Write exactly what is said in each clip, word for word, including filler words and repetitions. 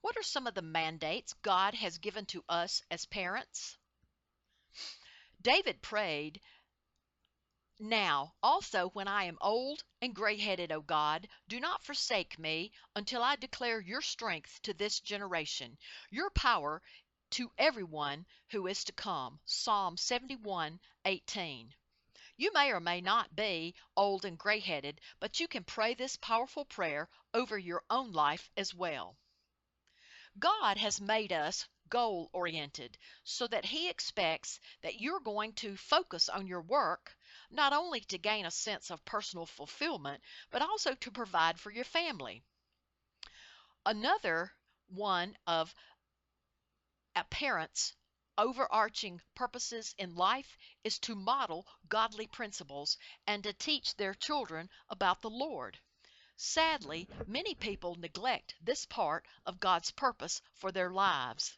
What are some of the mandates God has given to us as parents? David prayed, "Now also when I am old and gray-headed, O God, do not forsake me until I declare your strength to this generation, your power to everyone who is to come." Psalm seventy-one eighteen. You may or may not be old and gray-headed, but you can pray this powerful prayer over your own life as well. God has made us goal-oriented so that He expects that you're going to focus on your work, not only to gain a sense of personal fulfillment, but also to provide for your family. Another one of a parent's overarching purposes in life is to model godly principles and to teach their children about the Lord. Sadly, many people neglect this part of God's purpose for their lives.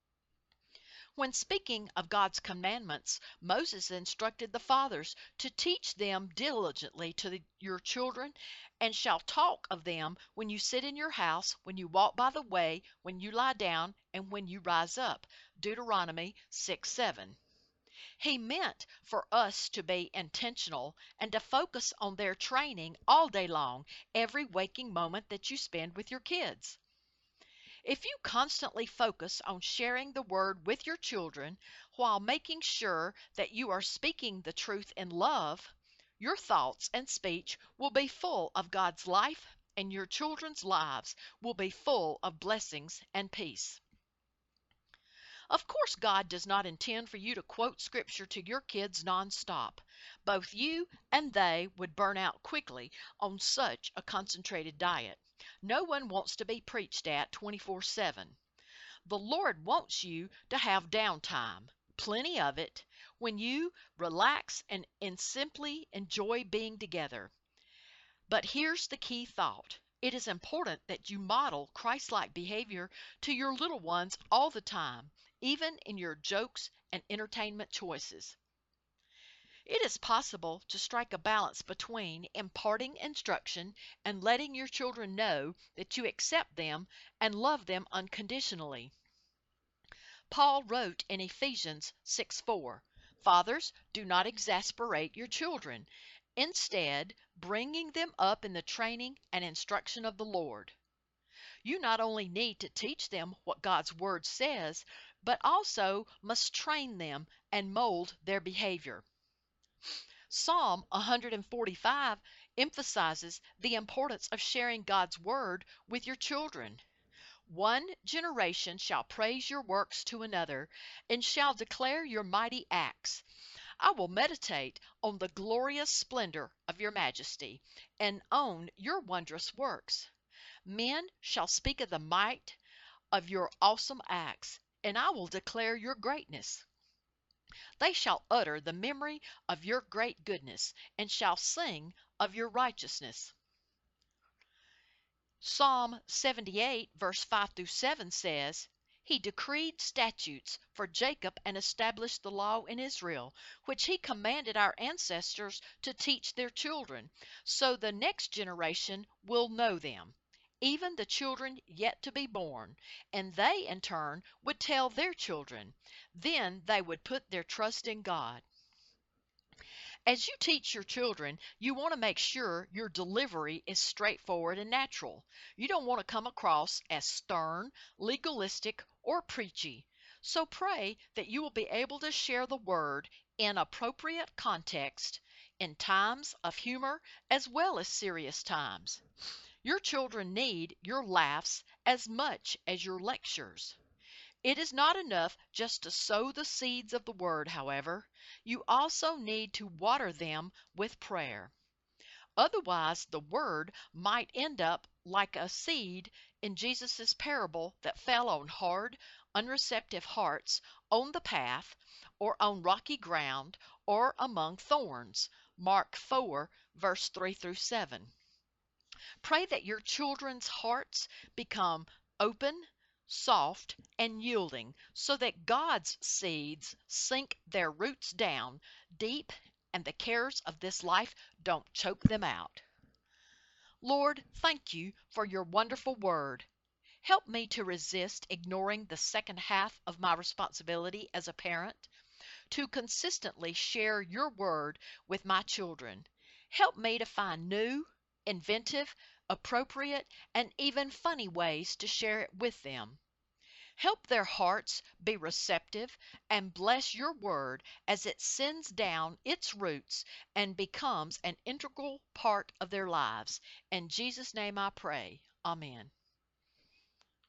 When speaking of God's commandments, Moses instructed the fathers to teach them diligently to the, your children, and shall talk of them when you sit in your house, when you walk by the way, when you lie down, and when you rise up. Deuteronomy six seven. He meant for us to be intentional and to focus on their training all day long, every waking moment that you spend with your kids. If you constantly focus on sharing the word with your children while making sure that you are speaking the truth in love, your thoughts and speech will be full of God's life, and your children's lives will be full of blessings and peace. Of course, God does not intend for you to quote scripture to your kids nonstop. Both you and they would burn out quickly on such a concentrated diet. No one wants to be preached at twenty-four seven. The Lord wants you to have downtime, plenty of it, when you relax and, and simply enjoy being together. But here's the key thought. It is important that you model Christ-like behavior to your little ones all the time, even in your jokes and entertainment choices. It is possible to strike a balance between imparting instruction and letting your children know that you accept them and love them unconditionally. Paul wrote in Ephesians six four, "Fathers, do not exasperate your children, instead bringing them up in the training and instruction of the Lord." You not only need to teach them what God's Word says, but also must train them and mold their behavior. Psalm one forty-five emphasizes the importance of sharing God's Word with your children. One generation shall praise your works to another, and shall declare your mighty acts. I will meditate on the glorious splendor of your majesty, and on your wondrous works. Men shall speak of the might of your awesome acts, and I will declare your greatness. They shall utter the memory of your great goodness, and shall sing of your righteousness. Psalm seventy-eight, verse five through seven says, "He decreed statutes for Jacob and established the law in Israel, which he commanded our ancestors to teach their children, so the next generation will know them, even the children yet to be born, and they in turn would tell their children. Then they would put their trust in God." As you teach your children, you want to make sure your delivery is straightforward and natural. You don't want to come across as stern, legalistic, or preachy. So pray that you will be able to share the word in appropriate context, in times of humor as well as serious times. Your children need your laughs as much as your lectures. It is not enough just to sow the seeds of the word, however. You also need to water them with prayer. Otherwise, the word might end up like a seed in Jesus' parable that fell on hard, unreceptive hearts on the path, or on rocky ground, or among thorns. Mark four, verse three through seven. Pray that your children's hearts become open, soft, and yielding, so that God's seeds sink their roots down deep and the cares of this life don't choke them out. Lord, thank you for your wonderful word. Help me to resist ignoring the second half of my responsibility as a parent, to consistently share your word with my children. Help me to find new, inventive, appropriate, and even funny ways to share it with them. Help their hearts be receptive and bless your word as it sends down its roots and becomes an integral part of their lives. In Jesus' name I pray. Amen.